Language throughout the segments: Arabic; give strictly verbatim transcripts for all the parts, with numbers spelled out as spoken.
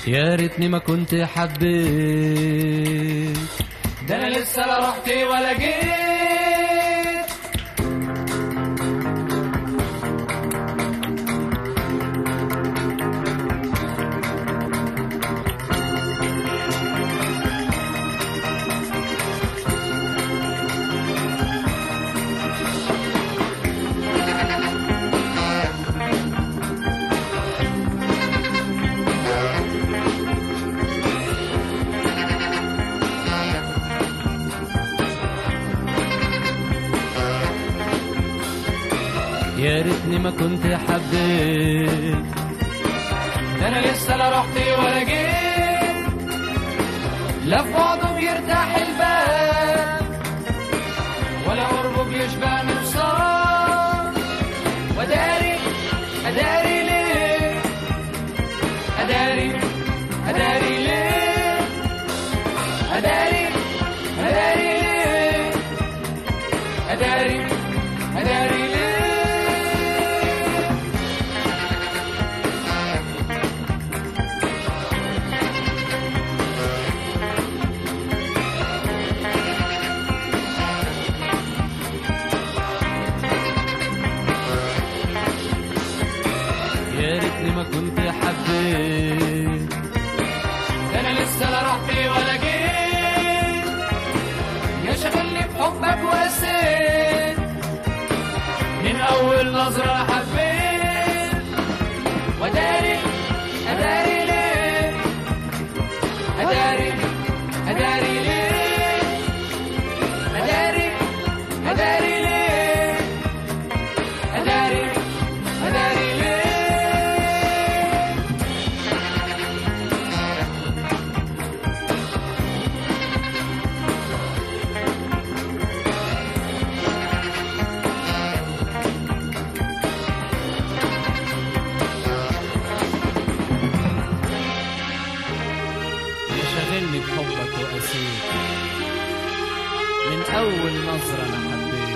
يا ريتني ما كنت حبيت، ده انا لسه لا رحت ولا جيت. يا ريتني ما كنت حبيت، ده انا لسه لا رحت ولا جيت. لا في بعضه بيرتاح البال ولا قربه بيشبع نفسه. وداري اداري ليه، اداري اداري ليه، اداري اداري ليه، اداري اداري ليه. يا ريتني ما كنت حبيت، ده انا لسه لا رحت ولا جيت. يا شغلني بحبك وقسيت، من اول نظرة حبيت. وداري اداري ليه، اداري اداري ليه، اداري اداري ليه، اداري اداري ليه. شاغلني بحبك وقسيت، من أول نظرة أنا حبيت.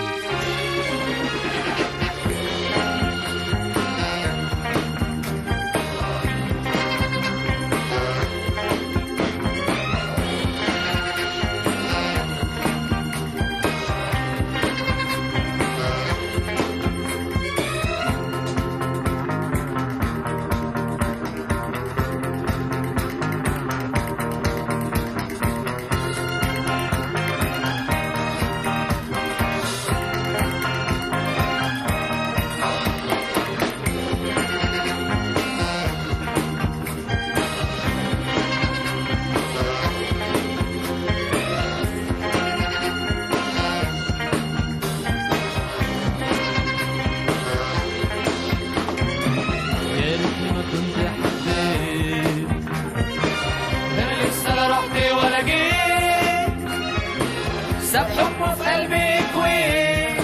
يا ريتني ما كنت حبيت، ده انا لسه لا رحت ولا جيت. ساب حبه في قلبي كويس،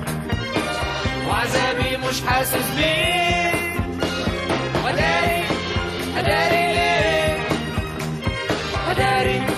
وعذابي مش حاسس بيه. وداري اداري ليه، اداري